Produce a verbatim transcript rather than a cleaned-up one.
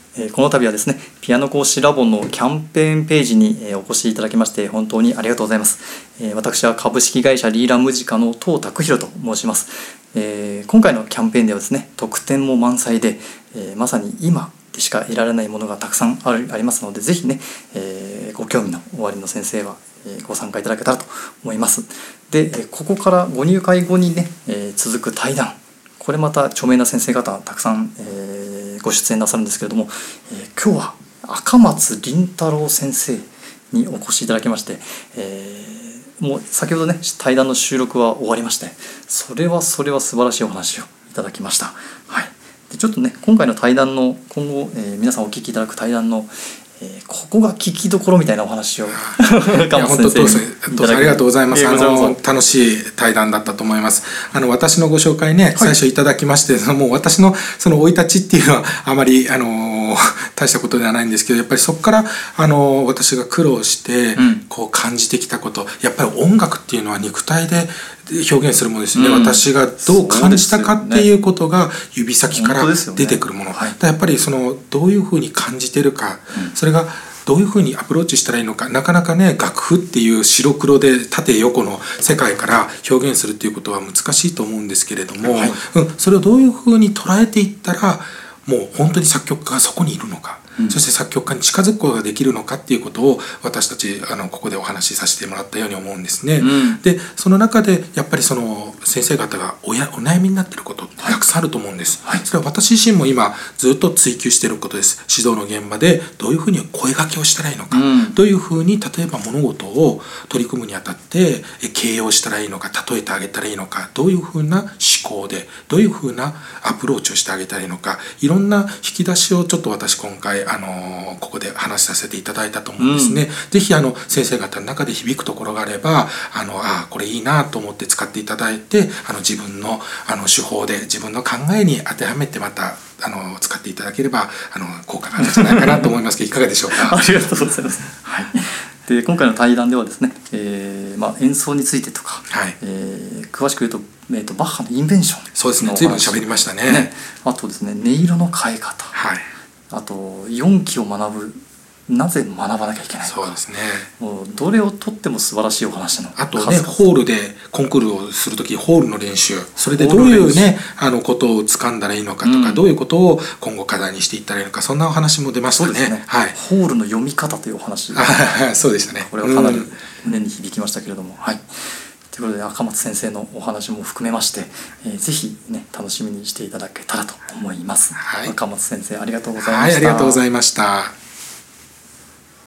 えー、この度はですねピアノ講師ラボのキャンペーンページに、えー、お越しいただきまして本当にありがとうございます。えー、私は株式会社リーラムジカの東拓弘と申します。えー、今回のキャンペーンではですね特典も満載で、えー、まさに今でしか得られないものがたくさんあるありますので、ぜひね、えー、ご興味のおありの先生は、えー、ご参加いただけたらと思います。で、ここからご入会後にね、えー、続く対談、これまた著名な先生方たくさん、えー、ご出演なさるんですけれども、えー、今日は赤松倫太郎先生にお越しいただきまして、えー、もう先ほどね対談の収録は終わりまして、それはそれは素晴らしいお話をいただきました。はい。でちょっとね今回の対談の今後、えー、皆さんお聞きいただく対談の、えー、ここが聞きどころみたいなお話を赤松先生にいただきありがとうございます。あの楽しい対談だったと思います。あの私のご紹介ね、はい、最初いただきまして、もう私のその生い立ちっていうのはあまりあの大したことではないんですけど、やっぱりそこからあの私が苦労して、うん、こう感じてきたこと、やっぱり音楽っていうのは肉体で表現するものですね、うん、私がどう感じたかっていうことが指先から出てくるもの、ね、はい、やっぱりそのどういうふうに感じてるか、うん、それがどういうふうにアプローチしたらいいのか、なかなかね楽譜っていう白黒で縦横の世界から表現するっていうことは難しいと思うんですけれども、はい、うん、それをどういうふうに捉えていったらもう本当に作曲家がそこにいるのか、うん、そして作曲家に近づくことができるのかっていうことを私たちあのここでお話しさせてもらったように思うんですね。うん、でその中でやっぱりその先生方がおやお悩みになっていることってたくさんあると思うんです。はい、それは私自身も今ずっと追求していることです。指導の現場でどういうふうに声掛けをしたらいいのか、うん、どういうふうに例えば物事を取り組むにあたって形容したらいいのか、例えてあげたらいいのか、どういうふうな思考でどういうふうなアプローチをしてあげたらいいのか、いろんな引き出しをちょっと私今回あのここで話させていただいたと思うんですね。うん、ぜひあの先生方の中で響くところがあれば、あのあこれいいなと思って使っていただいて、あの自分のあの手法で自分の考えに当てはめてまたあの使っていただければあの効果があるんじゃないかなと思いますけどいかがでしょうか。 ありがとうございます。はい。で今回の対談ではですね、えーまあ、演奏についてとか、はい、えー、詳しく言うと、えー、とバッハのインベンション、 そうですね、随分喋りました ね, ねあとですね音色の変え方、はい、あとよんきを学ぶなぜ学ばなきゃいけないのか、そうですね、もうどれをとっても素晴らしいお話のあとね、ホールでコンクールをするときホールの練習、それでどういうねあのことを掴んだらいいのかとか、うん、どういうことを今後課題にしていったらいいのか、そんなお話も出ました ね, ね、はい、 ホールの読み方というお話そうでしたね、 これはかなり胸に響きましたけれども、うん、はい、ということで赤松先生のお話も含めまして、えー、ぜひね楽しみにしていただけたらと思います。はい、赤松先生ありがとうございました。 はい、ありがとうございました。